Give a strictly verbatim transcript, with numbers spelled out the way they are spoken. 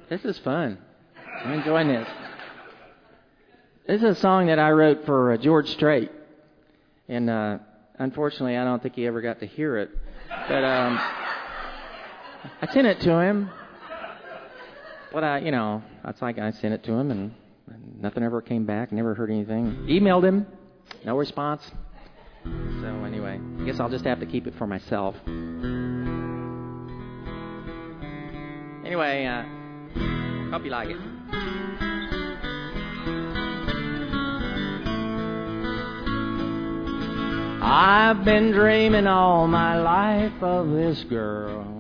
This is fun. I'm enjoying this. This is a song that I wrote for uh, George Strait. And uh, unfortunately, I don't think he ever got to hear it. But um, I sent it to him. But, I, you know, it's like I sent it to him and nothing ever came back. Never heard anything. Emailed him. No response. So anyway, I guess I'll just have to keep it for myself. Anyway, uh, hope you like it. I've been dreaming all my life of this girl.